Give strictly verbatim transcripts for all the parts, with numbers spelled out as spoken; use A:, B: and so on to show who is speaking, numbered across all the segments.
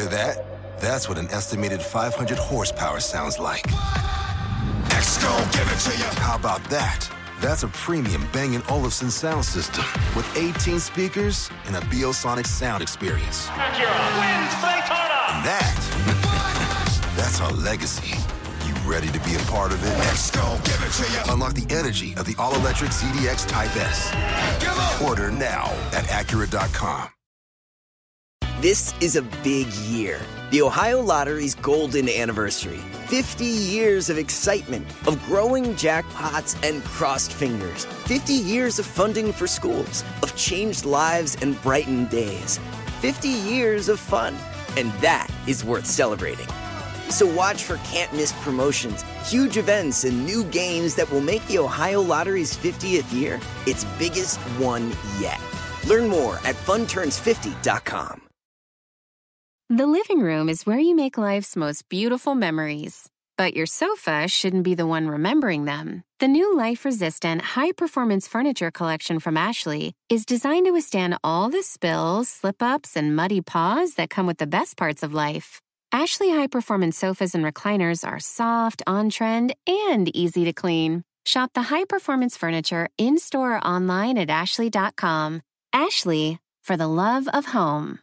A: Hear that? That's what an estimated five hundred horsepower sounds like. X-Gon, give it to you. How about that? That's a premium Bang and Olufsen sound system with eighteen speakers and a Biosonic sound experience.
B: Acura wins Daytona.
A: And that, that's our legacy. You ready to be a part of it? X-Gon, give it to you. Unlock the energy of the all-electric Z D X Type S. Order now at Acura dot com.
C: This is a big year. The Ohio Lottery's golden anniversary. fifty years of excitement, of growing jackpots and crossed fingers. fifty years of funding for schools, of changed lives and brightened days. fifty years of fun. And that is worth celebrating. So watch for can't-miss promotions, huge events, and new games that will make the Ohio Lottery's fiftieth year its biggest one yet. Learn more at fun turns fifty dot com.
D: The living room is where you make life's most beautiful memories. But your sofa shouldn't be the one remembering them. The new life-resistant, high-performance furniture collection from Ashley is designed to withstand all the spills, slip-ups, and muddy paws that come with the best parts of life. Ashley high-performance sofas and recliners are soft, on-trend, and easy to clean. Shop the high-performance furniture in-store or online at ashley dot com. Ashley, for the love of home.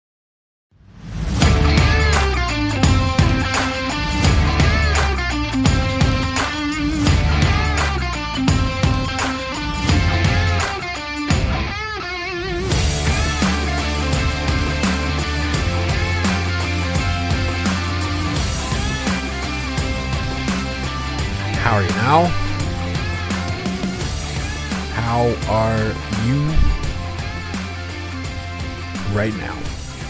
E: How are you now? How are you right now?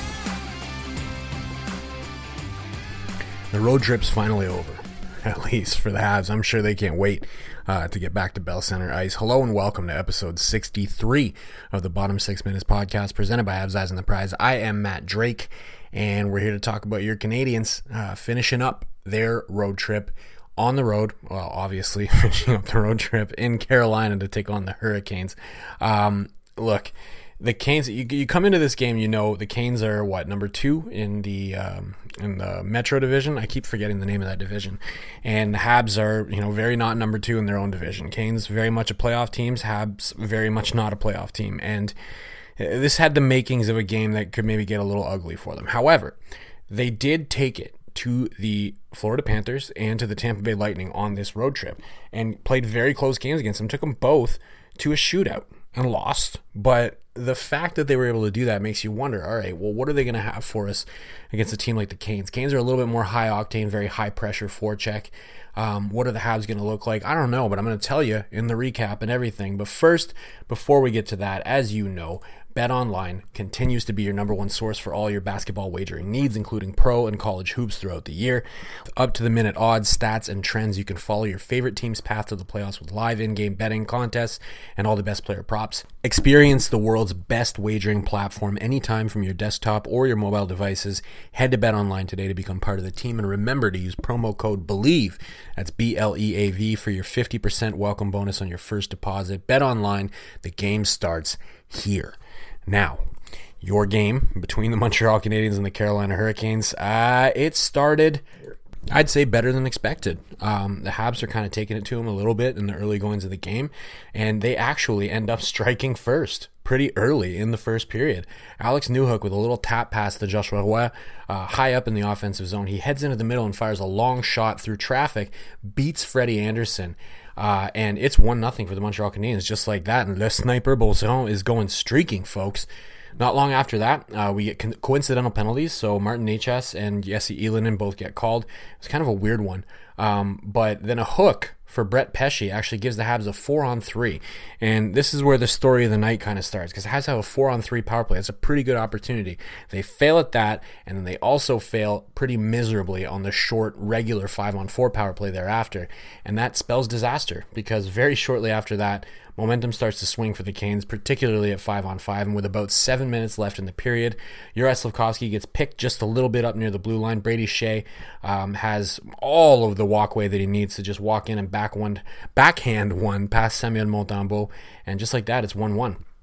E: The road trip's finally over, at least for the Habs. I'm sure they can't wait uh, to get back to Bell Center Ice. Hello and welcome to episode sixty-three of the Bottom Six Minutes podcast presented by Habs Eyes on the Prize. I am Matt Drake, and we're here to talk about your Canadians uh, finishing up their road trip on the road, well, obviously, finishing up the road trip in Carolina to take on the Hurricanes. Um, look, the Canes, you, you come into this game, you know, the Canes are, what, number two in the um, in the Metro division? I keep forgetting the name of that division. And the Habs are, you know, very not number two in their own division. Canes very much a playoff team, Habs very much not a playoff team. And this had the makings of a game that could maybe get a little ugly for them. However, they did take it to the Florida Panthers and to the Tampa Bay Lightning on this road trip and played very close games against them, took them both to a shootout and lost. But the fact that they were able to do that makes you wonder, all right, well, what are they going to have for us against a team like the Canes? Canes are a little bit more high octane, very high pressure forecheck. Um, what are the Habs going to look like? I don't know, but I'm going to tell you in the recap and everything. But first, before we get to that, as you know, BetOnline continues to be your number one source for all your basketball wagering needs, including pro and college hoops throughout the year. Up to the minute odds, stats, and trends, you can follow your favorite team's path to the playoffs with live in-game betting contests and all the best player props. Experience the world's best wagering platform anytime from your desktop or your mobile devices. Head to BetOnline today to become part of the team, and remember to use promo code BELIEVE, that's B L E A V, for your fifty percent welcome bonus on your first deposit. BetOnline, the game starts here. Now, your game between the Montreal Canadiens and the Carolina Hurricanes, uh, it started, I'd say, better than expected. Um, the Habs are kind of taking it to them a little bit in the early goings of the game, and they actually end up striking first pretty early in the first period. Alex Newhook with a little tap pass to Joshua Roy, uh, high up in the offensive zone. He heads into the middle and fires a long shot through traffic, beats Freddie Anderson. Uh, and it's one nothing for the Montreal Canadiens, just like that. And Le Sniper Bolson is going streaking, folks. Not long after that, uh, we get co- coincidental penalties. So Martin Necas and Jesse Ylönen both get called. It's kind of a weird one. Um, but then a hook for Brett Pesce actually gives the Habs a four on three. And this is where the story of the night kind of starts, because the Habs have a four on three power play. That's a pretty good opportunity. They fail at that, and then they also fail pretty miserably on the short, regular five on four power play thereafter. And that spells disaster, because very shortly after that, momentum starts to swing for the Canes, particularly at five on five, and with about seven minutes left in the period, Juraj Slafkovsky gets picked just a little bit up near the blue line. Brady Shea um, has all of the walkway that he needs to just walk in and back one, backhand one past Samuel Montembeault, and just like that, it's one one.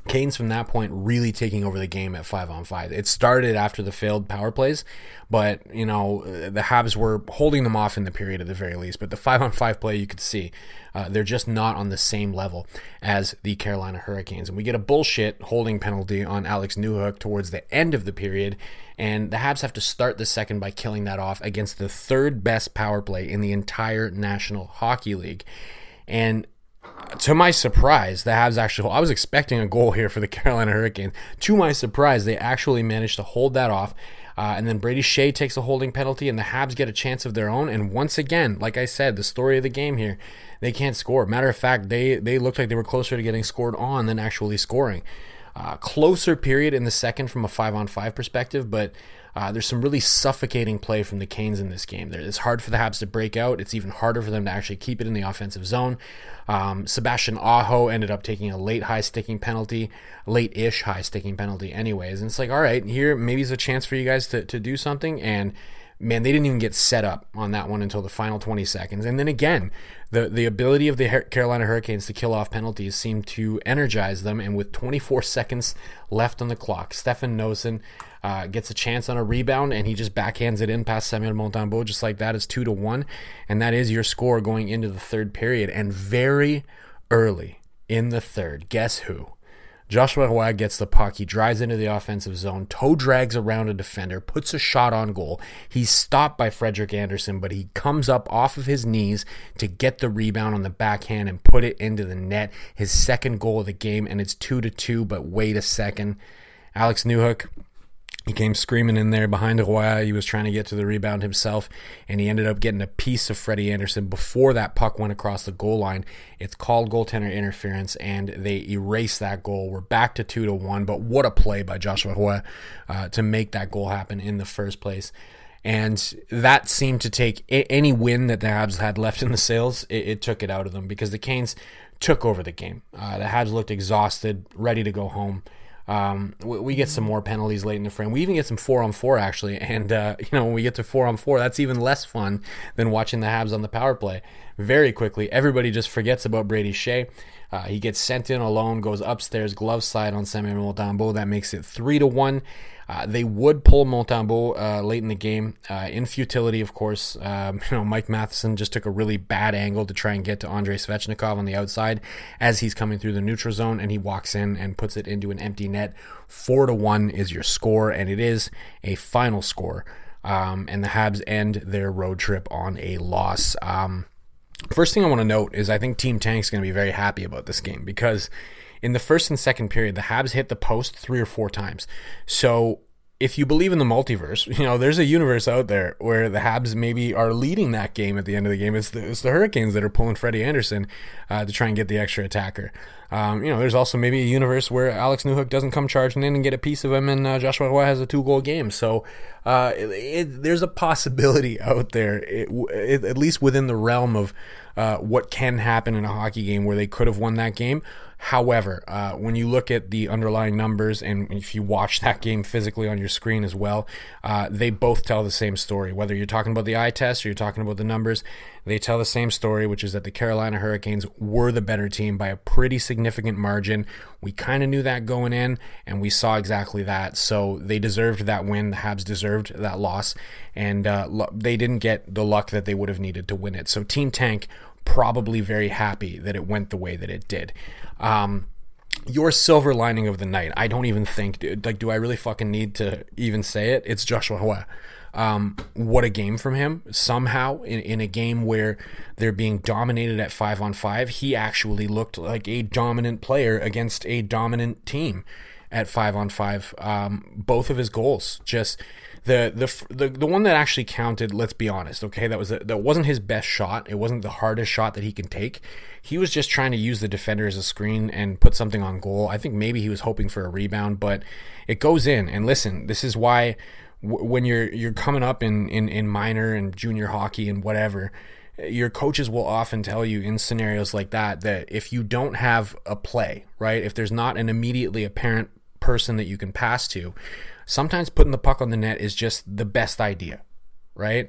E: Canes from that point really taking over the game at five on five. It started after the failed power plays, but you know the Habs were holding them off in the period at the very least. But the five on five play, you could see uh, they're just not on the same level as the Carolina Hurricanes. And we get a bullshit holding penalty on Alex Newhook towards the end of the period, and the Habs have to start the second by killing that off against the third best power play in the entire National Hockey League. And to my surprise, the Habs actually, I was expecting a goal here for the Carolina Hurricanes. To my surprise, they actually managed to hold that off. Uh, and then Brady Shea takes a holding penalty, and the Habs get a chance of their own. And once again, like I said, the story of the game here, they can't score. Matter of fact, they, they looked like they were closer to getting scored on than actually scoring. Uh, closer period in the second from a five on five perspective, but uh, there's some really suffocating play from the Canes in this game. It's hard for the Habs to break out. It's even harder for them to actually keep it in the offensive zone. Um, Sebastian Aho ended up taking a late high sticking penalty, late-ish high sticking penalty anyways. And it's like, all right, here maybe it's a chance for you guys to, to do something. And man, they didn't even get set up on that one until the final twenty seconds. And then again, the, the ability of the Her- Carolina Hurricanes to kill off penalties seemed to energize them. And with twenty-four seconds left on the clock, Stefan Noesen uh, gets a chance on a rebound, and he just backhands it in past Samuel Montembeault just like that. It's two to one, and that is your score going into the third period. And very early in the third, guess who? Joshua Roy gets the puck. He drives into the offensive zone, toe drags around a defender, puts a shot on goal. He's stopped by Frederik Andersen, but he comes up off of his knees to get the rebound on the backhand and put it into the net. His second goal of the game, and it's two to two, but wait a second. Alex Newhook, he came screaming in there behind Roy. He was trying to get to the rebound himself, and he ended up getting a piece of Freddie Andersen before that puck went across the goal line. It's called goaltender interference, and they erase that goal. We're back to two to one, but what a play by Joshua Roy uh, to make that goal happen in the first place. And that seemed to take any win that the Habs had left in the sails, it, it took it out of them, because the Canes took over the game. Uh, the Habs looked exhausted, ready to go home. Um, we, we get some more penalties late in the frame. We even get some four on four actually, and uh, you know when we get to four on four, that's even less fun than watching the Habs on the power play. Very quickly, everybody just forgets about Brady Shea. Uh, he gets sent in alone, goes upstairs, glove side on Samuel Montembeault. That makes it three to one. Uh, they would pull Montembeault uh, late in the game, uh, in futility, of course. Um, you know, Mike Matheson just took a really bad angle to try and get to Andrei Svechnikov on the outside as he's coming through the neutral zone, and he walks in and puts it into an empty net. Four to one is your score, and it is a final score. Um, and the Habs end their road trip on a loss. Um, first thing I want to note is I think Team Tank's going to be very happy about this game, because in the first and second period, the Habs hit the post three or four times. So if you believe in the multiverse, you know, there's a universe out there where the Habs maybe are leading that game at the end of the game. It's the, it's the Hurricanes that are pulling Freddie Andersen uh, to try and get the extra attacker. Um, you know, there's also maybe a universe where Alex Newhook doesn't come charging in and get a piece of him, and uh, Joshua Roy has a two-goal game. So uh, it, it, there's a possibility out there, it, it, at least within the realm of uh, what can happen in a hockey game where they could have won that game. However, uh, when you look at the underlying numbers, and if you watch that game physically on your screen as well, uh, they both tell the same story. Whether you're talking about the eye test or you're talking about the numbers, they tell the same story, which is that the Carolina Hurricanes were the better team by a pretty significant margin. We kind of knew that going in, and we saw exactly that. So they deserved that win. The Habs deserved that loss, and uh, they didn't get the luck that they would have needed to win it. So Team Tank probably very happy that it went the way that it did. Um, your silver lining of the night, I don't even think, like, do I really fucking need to even say it? It's Joshua Roy. Um, what a game from him. Somehow, in, in a game where they're being dominated at five on five, he actually looked like a dominant player against a dominant team at five on five. Um, both of his goals, just the, the the the one that actually counted. Let's be honest, okay, that was a, that wasn't his best shot. It wasn't the hardest shot that he can take. He was just trying to use the defender as a screen and put something on goal. I think maybe he was hoping for a rebound, but it goes in. And listen, this is why w- when you're you're coming up in, in in minor and junior hockey and whatever, your coaches will often tell you in scenarios like that that if you don't have a play, right, if there's not an immediately apparent person that you can pass to, sometimes putting the puck on the net is just the best idea, right?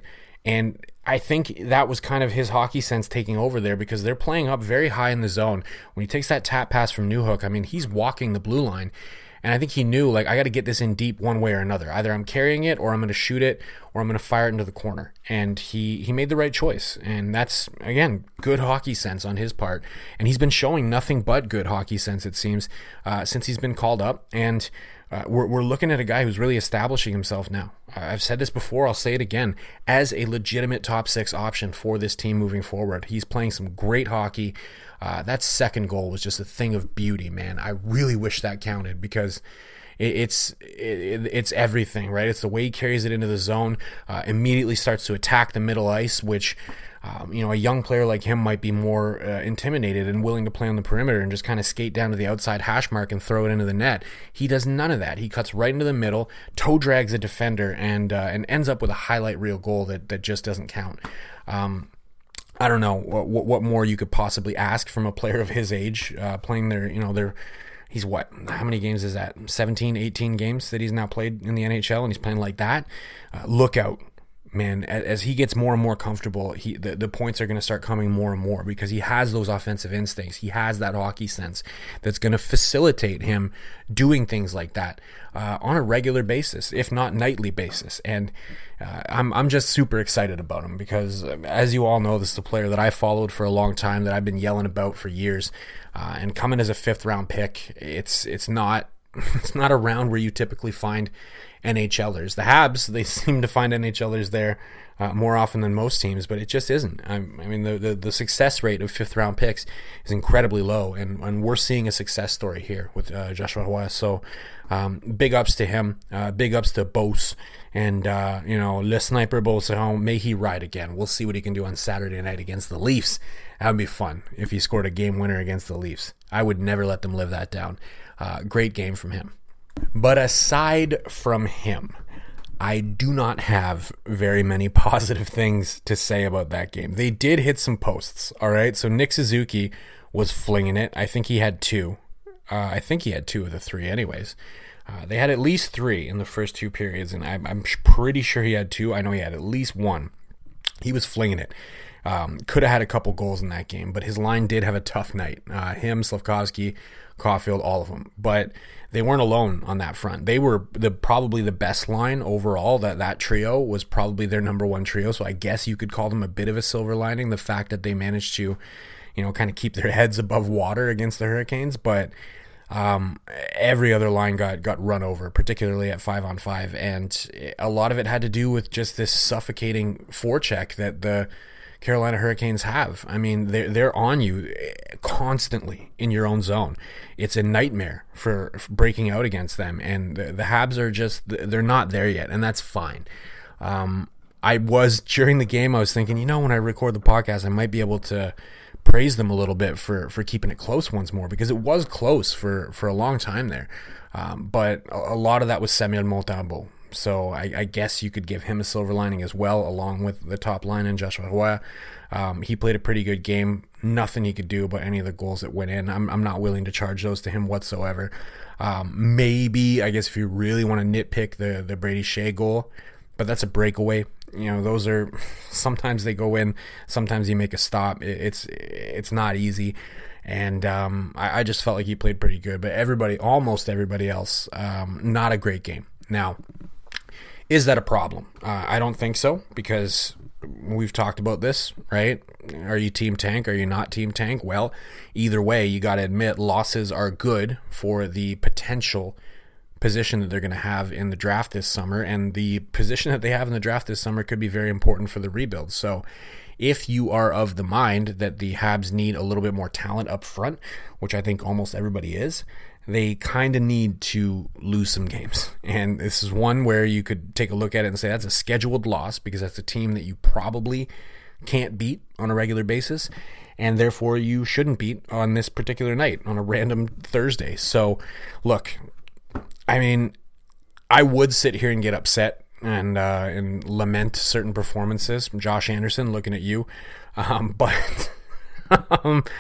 E: And I think that was kind of his hockey sense taking over there, because they're playing up very high in the zone. When he takes that tap pass from Newhook, I mean, he's walking the blue line. And I think he knew, like, I got to get this in deep one way or another. Either I'm carrying it, or I'm going to shoot it, or I'm going to fire it into the corner. And he, he made the right choice. And that's, again, good hockey sense on his part. And he's been showing nothing but good hockey sense, it seems, uh, since he's been called up. And uh, we're, we're looking at a guy who's really establishing himself now. Uh, I've said this before, I'll say it again, as a legitimate top six option for this team moving forward. He's playing some great hockey. Uh, that second goal was just a thing of beauty, man. I really wish that counted, because it, it's it, it's everything, right? It's the way he carries it into the zone, uh, immediately starts to attack the middle ice, which, um, you know, a young player like him might be more uh, intimidated and willing to play on the perimeter and just kind of skate down to the outside hash mark and throw it into the net. He does none of that. He cuts right into the middle, toe drags a defender, and uh, and ends up with a highlight reel goal that, that just doesn't count. Um, I don't know what, what more you could possibly ask from a player of his age, uh, playing their, you know, their, he's what, how many games is that? seventeen, eighteen games that he's now played in the N H L, and he's playing like that. Uh, look out, man. As, as he gets more and more comfortable, he the, the points are going to start coming more and more, because he has those offensive instincts. He has that hockey sense that's going to facilitate him doing things like that uh, on a regular basis, if not nightly basis. And uh, I'm I'm just super excited about him, because as you all know, this is a player that I followed for a long time, that I've been yelling about for years. Uh, and coming as a fifth round pick, it's it's not it's not a round where you typically find N H L ers. The Habs, they seem to find N H L ers there uh, more often than most teams, but it just isn't. I, I mean, the, the the success rate of fifth round picks is incredibly low, and, and we're seeing a success story here with uh, Joshua Roy. So um, big ups to him, uh, big ups to Beauce, and uh, you know, Le Sniper Beauceron, may he ride again. We'll see what he can do on Saturday night against the Leafs. That would be fun if he scored a game winner against the Leafs. I would never let them live that down. Uh, great game from him. But aside from him, I do not have very many positive things to say about that game. They did hit some posts, all right? So Nick Suzuki was flinging it. I think he had two. Uh, I think he had two of the three anyways. Uh, they had at least three in the first two periods, and I'm, I'm pretty sure he had two. I know he had at least one. He was flinging it. Um, could have had a couple goals in that game, but his line did have a tough night. Uh, him, Slavkovsky, Caulfield, all of them. But they weren't alone on that front. They were the probably the best line overall. That that trio was probably their number one trio. So I guess you could call them a bit of a silver lining, the fact that they managed to, you know, kind of keep their heads above water against the Hurricanes. But um, every other line got got run over, particularly at five on five, and a lot of it had to do with just this suffocating forecheck that the Carolina Hurricanes have. I mean, they're, they're on you constantly in your own zone. It's a nightmare for, for breaking out against them, and the, the Habs are just, they're not there yet, and that's fine. Um, I was, during the game, I was thinking, you know, when I record the podcast, I might be able to praise them a little bit for, for keeping it close once more, because it was close for, for a long time there. Um, but a, a lot of that was Samuel Montembeault. So I, I guess you could give him a silver lining as well, along with the top line and Joshua Roy. Um, he played a pretty good game. Nothing he could do about any of the goals that went in. I'm, I'm not willing to charge those to him whatsoever. Um, maybe, I guess, if you really want to nitpick the, the Brady Shea goal, but that's a breakaway. You know, those are, sometimes they go in, sometimes you make a stop. It, it's it's not easy. And um, I, I just felt like he played pretty good. But everybody, almost everybody else, um, not a great game. Now, is that a problem? Uh, I don't think so, because we've talked about this, right? Are you team tank? Are you not team tank? Well, either way, you got to admit losses are good for the potential position that they're going to have in the draft this summer, and the position that they have in the draft this summer could be very important for the rebuild. So if you are of the mind that the Habs need a little bit more talent up front, which I think almost everybody is, they kind of need to lose some games. And this is one where you could take a look at it and say that's a scheduled loss, because that's a team that you probably can't beat on a regular basis, and therefore you shouldn't beat on this particular night, on a random Thursday. So, look, I mean, I would sit here and get upset and uh, and lament certain performances from Josh Anderson, looking at you, um, but... um,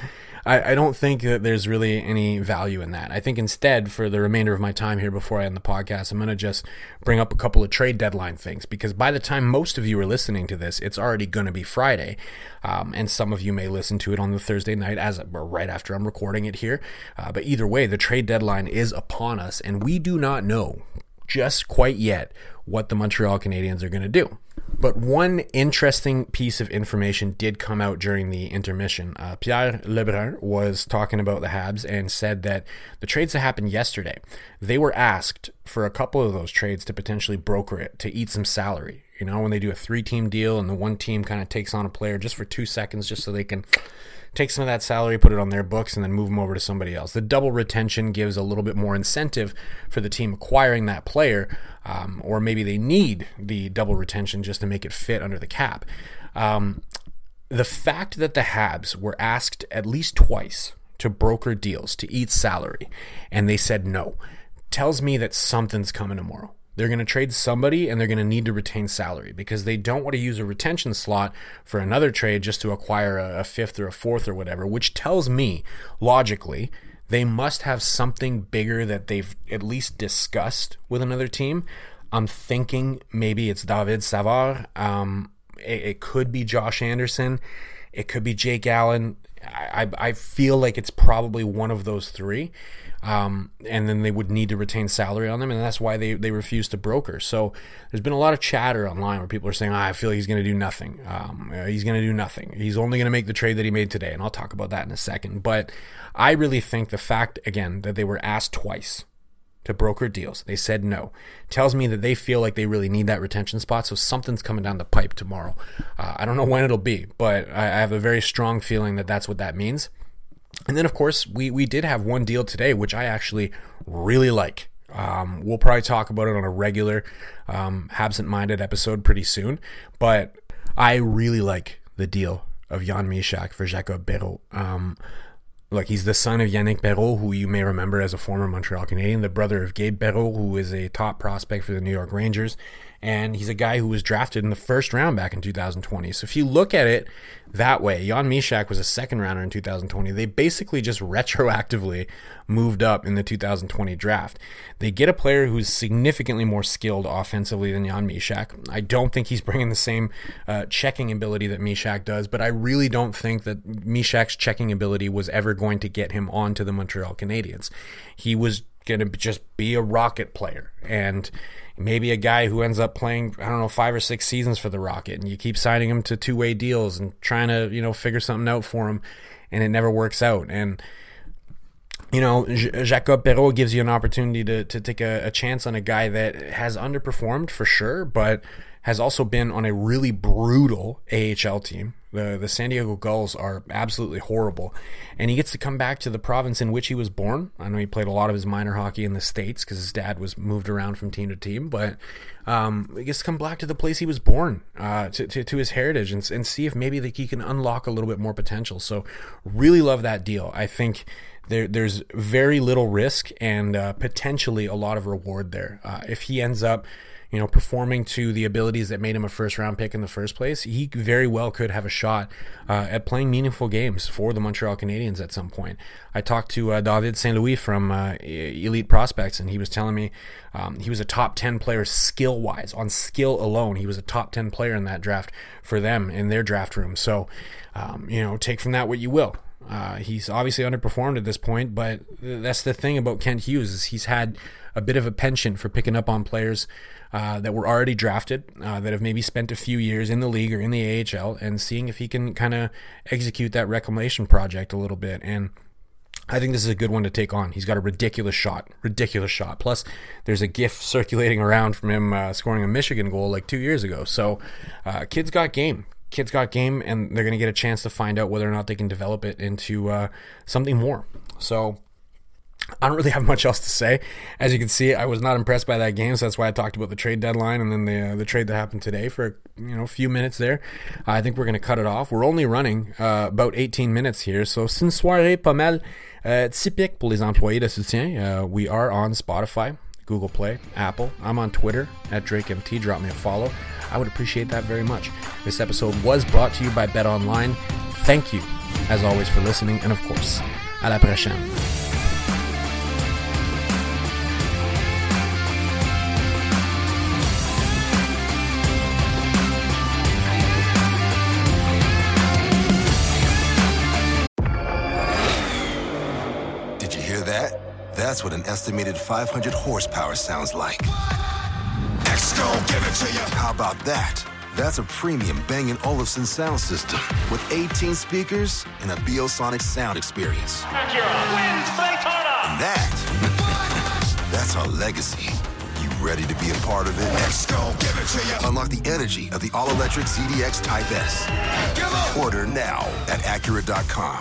E: I, I don't think that there's really any value in that. I think instead, for the remainder of my time here before I end the podcast, I'm going to just bring up a couple of trade deadline things, because by the time most of you are listening to this, it's already going to be Friday. Um, and some of you may listen to it on the Thursday night as or right after I'm recording it here. Uh, but either way, the trade deadline is upon us, and we do not know just quite yet what the Montreal Canadiens are going to do. But one interesting piece of information did come out during the intermission. Uh, Pierre Lebrun was talking about the Habs and said that the trades that happened yesterday, they were asked for a couple of those trades to potentially broker it, to eat some salary. You know, when they do a three-team deal and the one team kind of takes on a player just for two seconds just so they can take some of that salary, put it on their books, and then move them over to somebody else. The double retention gives a little bit more incentive for the team acquiring that player, um, or maybe they need the double retention just to make it fit under the cap. Um, the fact that the Habs were asked at least twice to broker deals, to eat salary, and they said no, tells me that something's coming tomorrow. They're going to trade somebody, and they're going to need to retain salary, because they don't want to use a retention slot for another trade just to acquire a, a fifth or a fourth or whatever, which tells me, logically, they must have something bigger that they've at least discussed with another team. I'm thinking maybe it's David Savard. Um, it, it could be Josh Anderson. It could be Jake Allen. I, I, I feel like it's probably one of those three. Um, and then they would need to retain salary on them, and that's why they, they refuse to broker. So there's been a lot of chatter online where people are saying, oh, I feel like he's going to do nothing. Um, he's going to do nothing. He's only going to make the trade that he made today, and I'll talk about that in a second. But I really think the fact, again, that they were asked twice to broker deals, they said no, tells me that they feel like they really need that retention spot, so something's coming down the pipe tomorrow. Uh, I don't know when it'll be, but I, I have a very strong feeling that that's what that means. And then, of course, we, we did have one deal today, which I actually really like. Um, we'll probably talk about it on a regular um, Habsent-Minded episode pretty soon. But I really like the deal of Jan Mysak for Jacob Perreault. Um, look, he's the son of Yannick Perreault, who you may remember as a former Montreal Canadien, the brother of Gabe Perreault, who is a top prospect for the New York Rangers. And he's a guy who was drafted in the first round back in two thousand twenty. So if you look at it that way, Jan Mysak was a second rounder in two thousand twenty. They basically just retroactively moved up in the two thousand twenty draft. They get a player who's significantly more skilled offensively than Jan Mysak. I don't think he's bringing the same uh, checking ability that Mysak does, but I really don't think that Myshak's checking ability was ever going to get him onto the Montreal Canadiens. He was going to just be a rocket player, and maybe a guy who ends up playing, I don't know, five or six seasons for the Rocket, and you keep signing him to two-way deals and trying to, you know, figure something out for him, and it never works out. And, you know, Jacob Perreault gives you an opportunity to, to take a, a chance on a guy that has underperformed for sure, but has also been on a really brutal A H L team. The the San Diego Gulls are absolutely horrible. And he gets to come back to the province in which he was born. I know he played a lot of his minor hockey in the States because his dad was moved around from team to team. But um, he gets to come back to the place he was born, uh, to, to, to his heritage, and, and see if maybe that he can unlock a little bit more potential. So really love that deal. I think there there's very little risk and uh, potentially a lot of reward there. Uh, if he ends up, you know, performing to the abilities that made him a first-round pick in the first place, he very well could have a shot uh, at playing meaningful games for the Montreal Canadiens at some point. I talked to uh, David Saint Louis from uh, Elite Prospects, and he was telling me um, he was a top ten player skill-wise. On skill alone, he was a top ten player in that draft for them in their draft room. So, um, you know, take from that what you will. Uh, he's obviously underperformed at this point, but that's the thing about Kent Hughes is he's had a bit of a penchant for picking up on players uh, that were already drafted, uh, that have maybe spent a few years in the league or in the A H L, and seeing if he can kind of execute that reclamation project a little bit. And I think this is a good one to take on. He's got a ridiculous shot, ridiculous shot. Plus, there's a GIF circulating around from him uh, scoring a Michigan goal like two years ago. So, uh, kid's got game. Kid's got game, and they're going to get a chance to find out whether or not they can develop it into uh, something more. So, I don't really have much else to say. As you can see, I was not impressed by that game, so that's why I talked about the trade deadline and then the uh, the trade that happened today for you know a few minutes there. Uh, I think we're going to cut it off. We're only running uh, about eighteen minutes here, so c'est une soirée pas mal uh, typique pour les employés de soutien. Uh, we are on Spotify, Google Play, Apple. I'm on Twitter at DrakeMT. Drop me a follow. I would appreciate that very much. This episode was brought to you by BetOnline. Thank you as always, for listening, and of course, à la prochaine.
A: Did you hear that? That's what an estimated five hundred horsepower sounds like. X-Gon, give it to you. How about that? That's a premium Bang and Olufsen sound system with eighteen speakers and a Biosonic sound experience.
B: Acura wins Daytona.
A: And that, that's our legacy. You ready to be a part of it? X-Gon, give it to you. Unlock the energy of the all-electric Z D X Type S. Order now at Acura dot com.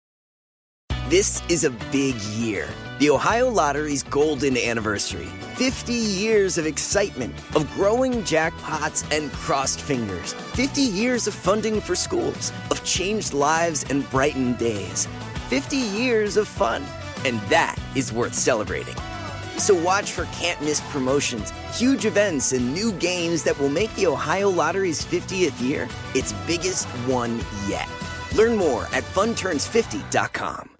C: This is a big year. The Ohio Lottery's golden anniversary. fifty years of excitement, of growing jackpots and crossed fingers. fifty years of funding for schools, of changed lives and brightened days. fifty years of fun. And that is worth celebrating. So watch for can't-miss promotions, huge events, and new games that will make the Ohio Lottery's fiftieth year its biggest one yet. Learn more at fun turns fifty dot com.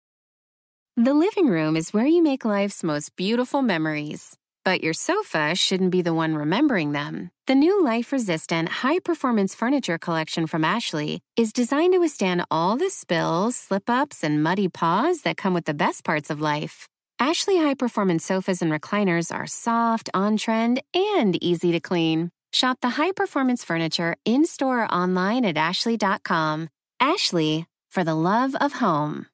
D: The living room is where you make life's most beautiful memories. But your sofa shouldn't be the one remembering them. The new life-resistant, high-performance furniture collection from Ashley is designed to withstand all the spills, slip-ups, and muddy paws that come with the best parts of life. Ashley high-performance sofas and recliners are soft, on-trend, and easy to clean. Shop the high-performance furniture in-store or online at ashley dot com. Ashley, for the love of home.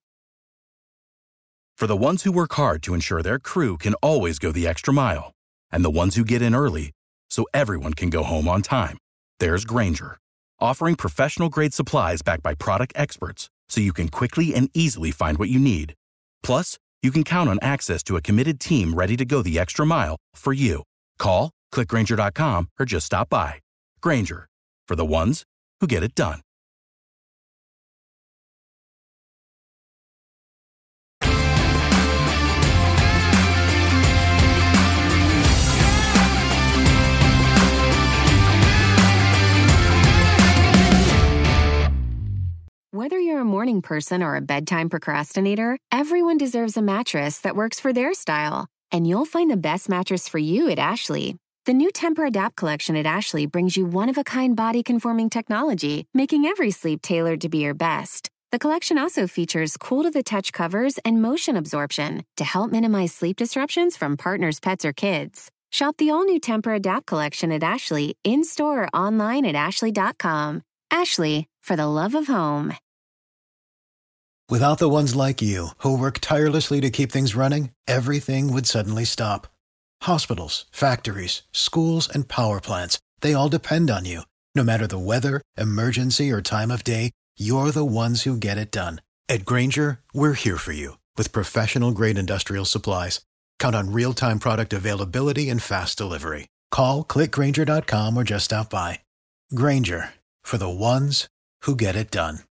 F: For the ones who work hard to ensure their crew can always go the extra mile, and the ones who get in early so everyone can go home on time, there's Grainger, offering professional-grade supplies backed by product experts so you can quickly and easily find what you need. Plus, you can count on access to a committed team ready to go the extra mile for you. Call, click Grainger dot com, or just stop by. Grainger, for the ones who get it done.
D: Whether you're a morning person or a bedtime procrastinator, everyone deserves a mattress that works for their style. And you'll find the best mattress for you at Ashley. The new Tempur-Adapt collection at Ashley brings you one-of-a-kind body-conforming technology, making every sleep tailored to be your best. The collection also features cool-to-the-touch covers and motion absorption to help minimize sleep disruptions from partners, pets, or kids. Shop the all-new Tempur-Adapt collection at Ashley, in-store or online at ashley dot com. Ashley, for the love of home.
G: Without the ones like you, who work tirelessly to keep things running, everything would suddenly stop. Hospitals, factories, schools, and power plants, they all depend on you. No matter the weather, emergency, or time of day, you're the ones who get it done. At Grainger, we're here for you with professional-grade industrial supplies. Count on real-time product availability and fast delivery. Call, click Grainger dot com, or just stop by. Grainger, for the ones who get it done.